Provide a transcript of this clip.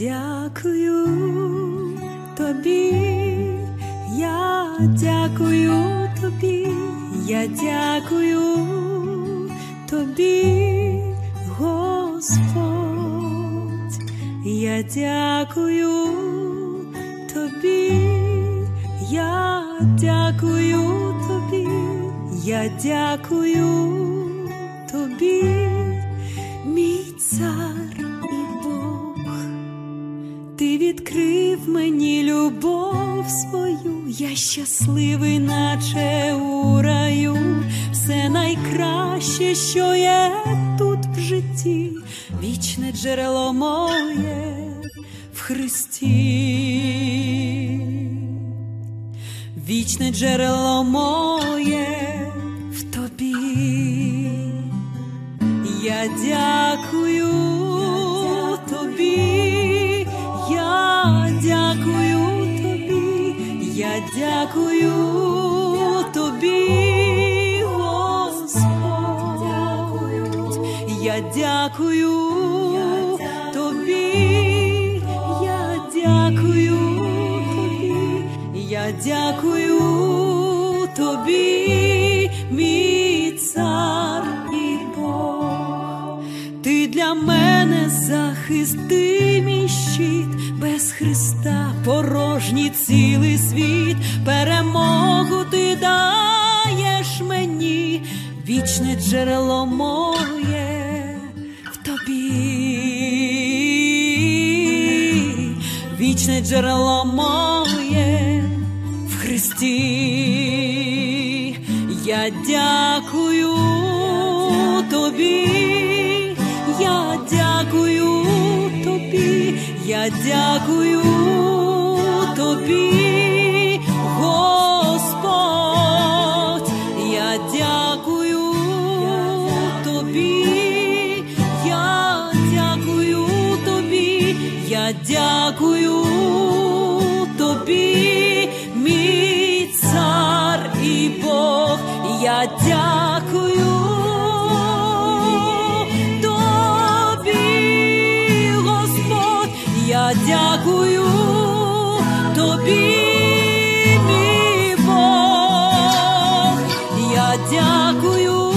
дякую тобі, я дякую тобі, я дякую тобі, Господь, я дякую тобі, я дякую тобі, я дякую тобі, мій цар і Бог. Ти відкрив мені любов свою, я щасливий, наче у раю. Все найкраще, що є тут в житті, вічне джерело моє в Христі. Вічне джерело моє в тобі. Я дякую тобі, я дякую тобі, я дякую тобі, Господь. Я дякую тобі, я дякую тобі, я дякую тобі, мій цар і Бог. Ти для мене захист, ти мій щит, без Христа порожній цілий світ. Перемогу ти даєш мені, вічне джерело моє в тобі. Вічне джерело моє в Христі. Я дякую тобі, я дякую тобі, я дякую тобі, Господь. Я дякую тобі, я дякую тобі, я дякую тобі, мій цар і Бог. Я дякую тобі, Господь, я дякую тобі, мій Бог. Я дякую